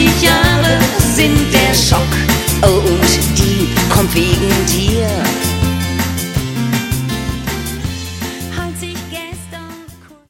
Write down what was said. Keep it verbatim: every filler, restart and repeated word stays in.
zwanzig Jahre sind der Schock. Oh, und die kommt wegen dir.